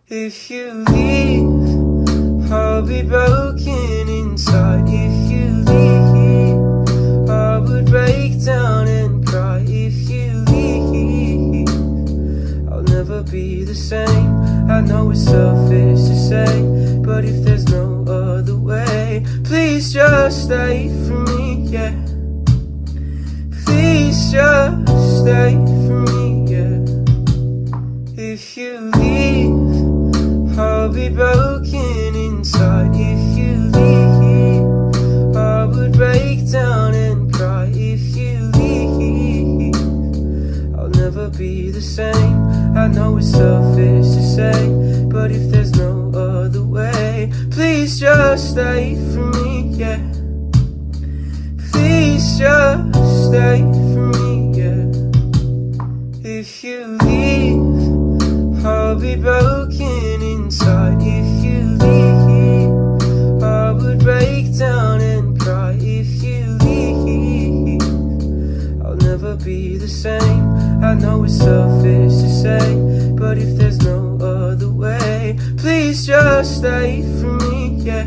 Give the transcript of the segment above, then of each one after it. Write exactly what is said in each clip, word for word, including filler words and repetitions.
If you leave, I'll be broken inside. If you leave, I would break down and cry. If you leave, I'll never be the same. I know it's selfish to say, but if there's no other way, please just stay for me, yeah. Please just stay for me, yeah. If you leave, I'll be broken inside. If you leave, I would break down and cry. If you leave, I'll never be the same. I know it's selfish to say, but if there's no other way, please just stay for me, yeah. Please just stay for me, yeah. If you leave, I'll be broken inside. If you leave, I would break down and cry. If you leave, I'll never be the same. I know it's selfish to say, but if there's no other way, please just stay for me, yeah.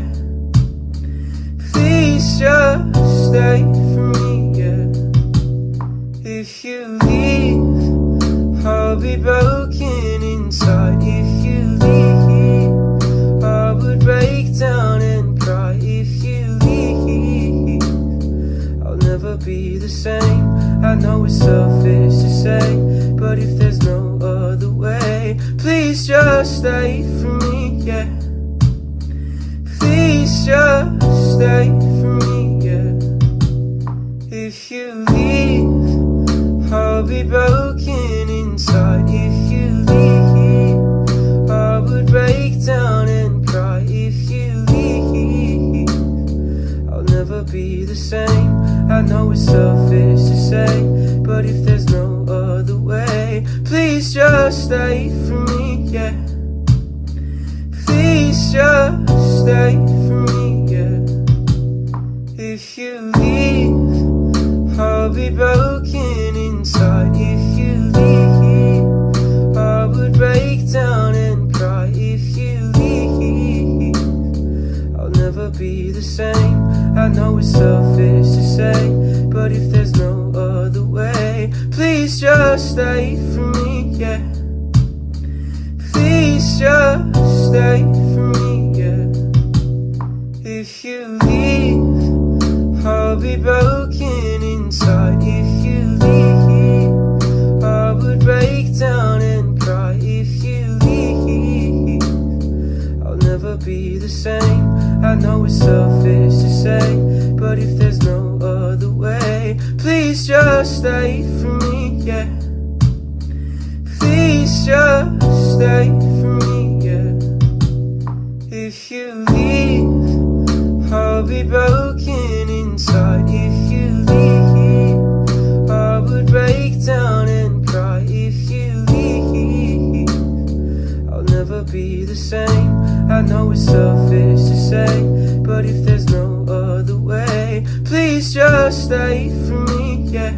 Please just stay for me, yeah. If you leave, I'll be broken inside. If you leave, I would break down and cry. If you leave, I'll never be the same. I know it's selfish to say, but if there's no other way, please just stay for me, yeah. Please just stay for me, yeah. If you leave, I'll be broken inside. If you leave, I would break down and cry. If you leave, I'll never be the same. I know it's selfish to say, but if there's no other way, please just stay for me, yeah. Please just stay for me, yeah. If you leave, I'll be broken inside. If you leave, I would break down and cry. If you leave, I'll never be the same. I know it's selfish to say, but if there's no other way, please just stay for me, yeah. Please just stay for me, yeah. If you leave, I'll be broken inside. If you leave, I would break down and cry. If you leave, I'll never be the same. I know it's selfish to say, but if there's no other way, please just stay for me, yeah. Please just stay for me, yeah. If you leave, I'll be broken inside. If you leave, I would break down and cry. If you leave, I'll never be the same. I know it's selfish to say, but if there's no other way, please just stay for me, yeah.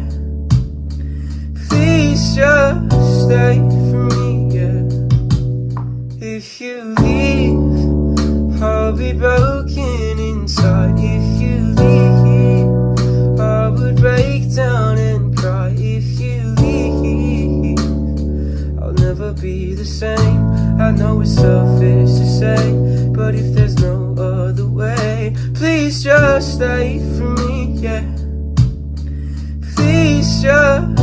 Please just stay for me, yeah. If you leave, I'll be broken inside. If you leave, I would break down and cry. If you leave, I'll never be the same. I know it's selfish to say, but if there's no other way, please just stay for me, yeah. Please just